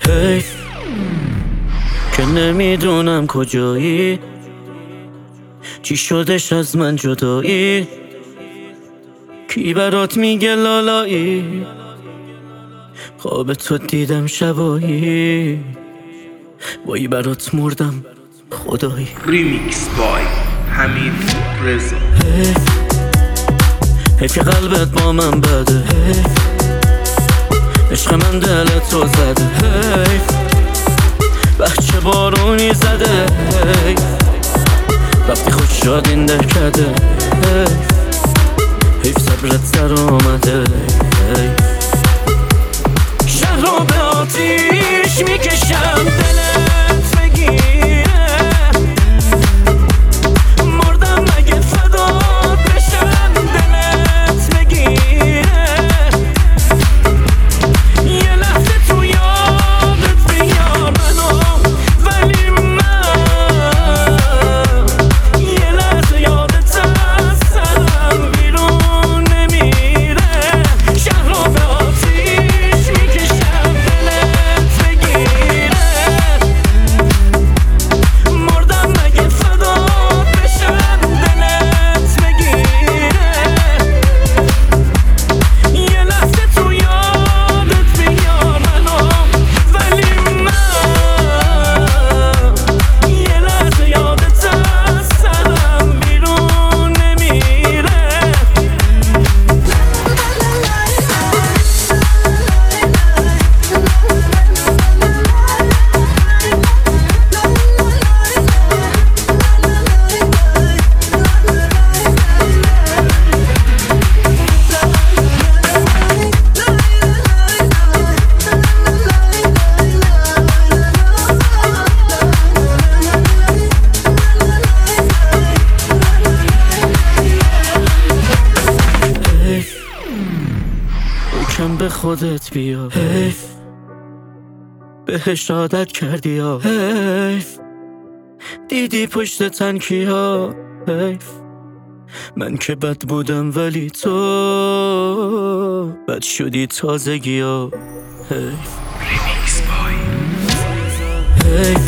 حیف که نمیدونم کجایی، چی شدش از من جدایی، کی برات میگه لالایی، خواب تو دیدم شبایی، وای برات مردم خدایی. ریمیکس بای حمید رضا. حیف که قلبت با من بده، عشق من دلت رو زده، حیف بچه بارونی زده، رفتی خوش شد این دهکده، حیف صبرت سر آمده، شهر رو به آتیش میکشم دلت بگیره، مردم مگه فدات بشم دلت بگیره، یه لحظه تو یادت بیار منو، ولی من یه لحظه یادت از سرم بیرون نمیره، شهر رو به آتیش میکشم دلت بگیره، مردم مگه فدات بشم دلت بگیره، یه لحظه تو یادت بیار منو، ولی من یه لحظه یادت از سرم بیرون نمیره. حیف یکم به خودت بیا، حیف بهش عادت کردی یا حیف دیدی پشت تنکیا، حیف من که بد بودم ولی تو بد شدی تازگی ها، حیف ریمیکس بای حیف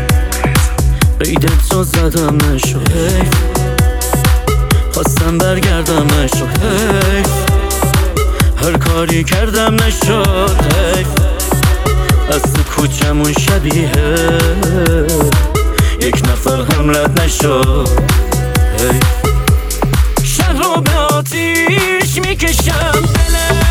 قیدت رو زدم نشو، حیف خواستم برگردم نشو، حیف هر کاری کردم نشد، حیف از تو کوچمون شبیه یک نفر هم رد نشد، حیف شهر رو به آتیش میکشم دلت